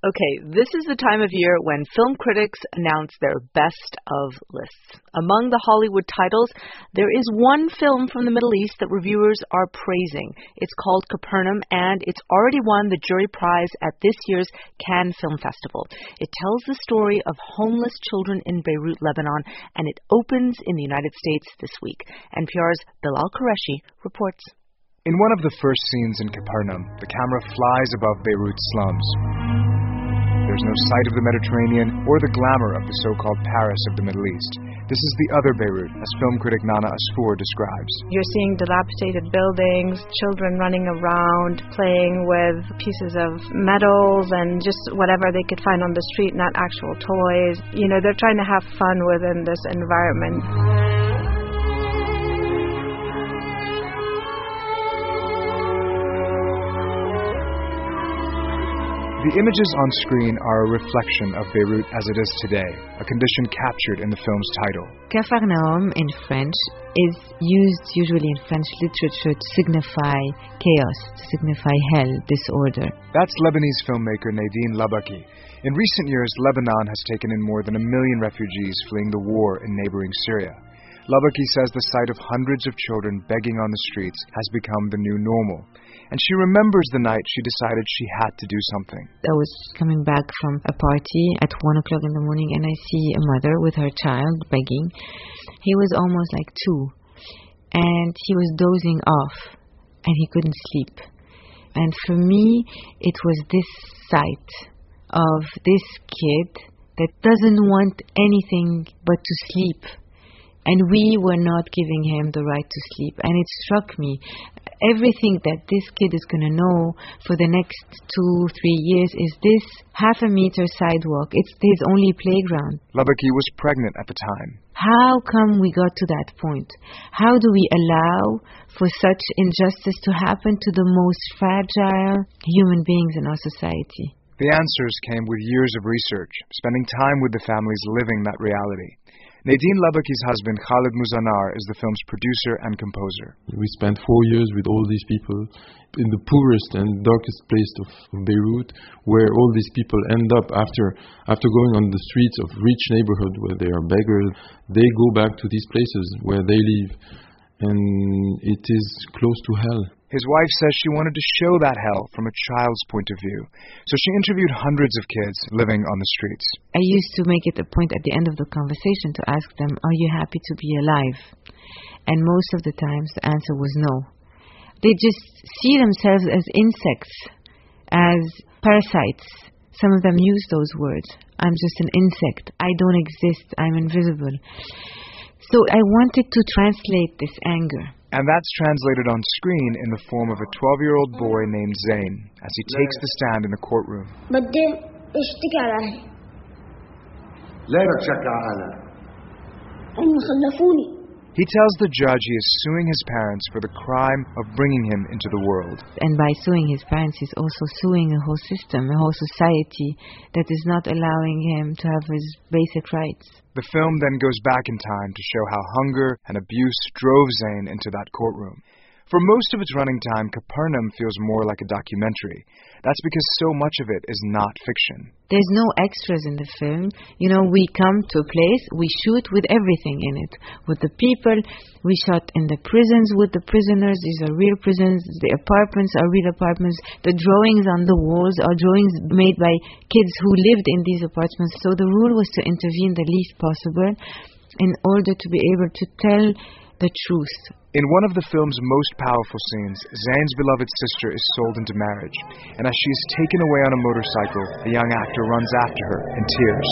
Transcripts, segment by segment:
Okay, this is the time of year when film critics announce their best of lists. Among the Hollywood titles, there is one film from the Middle East that reviewers are praising. It's called Capernaum, and it's already won the jury prize at this year's Cannes Film Festival. It tells the story of homeless children in Beirut, Lebanon, and it opens in the United States this week. NPR's Bilal Qureshi reports. In one of the first scenes in Capernaum, the camera flies above Beirut's slums. There's no sight of the Mediterranean or the glamour of the so-called Paris of the Middle East. This is the other Beirut, as film critic Nana Asfour describes. You're seeing dilapidated buildings, children running around, playing with pieces of metals and just whatever they could find on the street, not actual toys. You know, they're trying to have fun within this environment. The images on screen are a reflection of Beirut as it is today, a condition captured in the film's title. Capernaum in French is used usually in French literature to signify chaos, to signify hell, disorder. That's Lebanese filmmaker Nadine Labaki. In recent years, Lebanon has taken in more than 1 million refugees fleeing the war in neighboring Syria. Labaki says the sight of hundreds of children begging on the streets has become the new normal. And she remembers the night she decided she had to do something. I was coming back from a party at 1 o'clock in the morning, and I see a mother with her child begging. He was almost like 2, and he was dozing off, and he couldn't sleep. And for me, it was this sight of this kid that doesn't want anything but to sleep. And we were not giving him the right to sleep. And it struck me, everything that this kid is going to know for the next 2-3 years is this half-a-meter sidewalk. It's his only playground. Labaki was pregnant at the time. How come we got to that point? How do we allow for such injustice to happen to the most fragile human beings in our society? The answers came with years of research, spending time with the families living that reality. Nadine Labaki's husband, Khaled Muzanar, is the film's producer and composer. We spent 4 years with all these people in the poorest and darkest place of Beirut, where all these people end up after going on the streets of rich neighborhoods where they are beggars. They go back to these places where they live, and it is close to hell. His wife says she wanted to show that hell from a child's point of view, so she interviewed hundreds of kids living on the streets. I used to make it a point at the end of the conversation to ask them, are you happy to be alive? And most of the times the answer was no. They just see themselves as insects, as parasites. Some of them use those words. I'm just an insect. I don't exist. I'm invisible. So I wanted to translate this anger. And that's translated on screen in the form of a 12-year-old boy named Zain as he takes the stand in the courtroom. He tells the judge he is suing his parents for the crime of bringing him into the world. And by suing his parents, he's also suing a whole system, a whole society that is not allowing him to have his basic rights. The film then goes back in time to show how hunger and abuse drove Zain into that courtroom. For most of its running time, Capernaum feels more like a documentary. That's because so much of it is not fiction. There's no extras in the film. You know, we come to a place, we shoot with everything in it. With the people, we shot in the prisons with the prisoners. These are real prisons. The apartments are real apartments. The drawings on the walls are drawings made by kids who lived in these apartments. So the rule was to intervene the least possible in order to be able to tell the truth. In one of the film's most powerful scenes, Zain's beloved sister is sold into marriage, and as she is taken away on a motorcycle, the young actor runs after her in tears.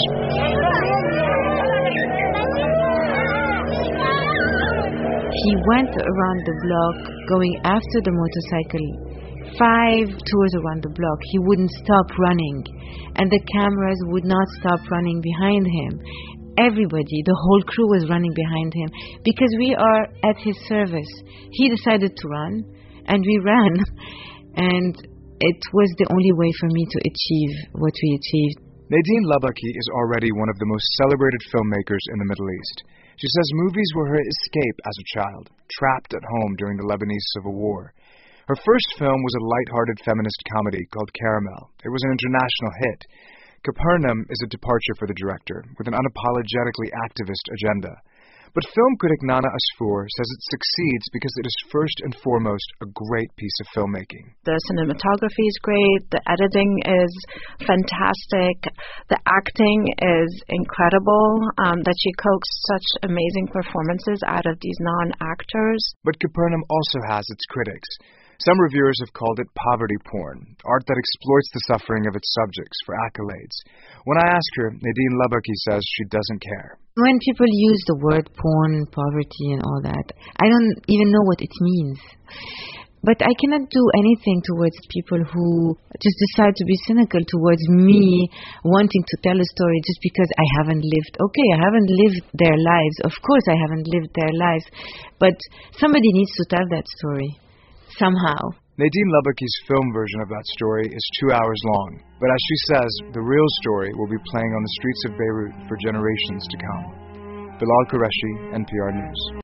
He went around the block going after the motorcycle, 5 tours around the block. He wouldn't stop running, and the cameras would not stop running behind him. Everybody, the whole crew was running behind him because we are at his service. He decided to run, and we ran. And it was the only way for me to achieve what we achieved. Nadine Labaki is already one of the most celebrated filmmakers in the Middle East. She says movies were her escape as a child, trapped at home during the Lebanese Civil War. Her first film was a light-hearted feminist comedy called Caramel. It was an international hit. Capernaum is a departure for the director, with an unapologetically activist agenda. But film critic Nana Asfour says it succeeds because it is first and foremost a great piece of filmmaking. The cinematography is great, the editing is fantastic, the acting is incredible, that she coaxed such amazing performances out of these non-actors. But Capernaum also has its critics. Some reviewers have called it poverty porn, art that exploits the suffering of its subjects for accolades. When I ask her, Nadine Labaki says she doesn't care. When people use the word porn, poverty and all that, I don't even know what it means. But I cannot do anything towards people who just decide to be cynical towards me wanting to tell a story just because I haven't lived. Okay, I haven't lived their lives. Of course I haven't lived their lives. But somebody needs to tell that story. Somehow. Nadine Labaki's film version of that story is 2 hours long, but as she says, the real story will be playing on the streets of Beirut for generations to come. Bilal Qureshi, NPR News.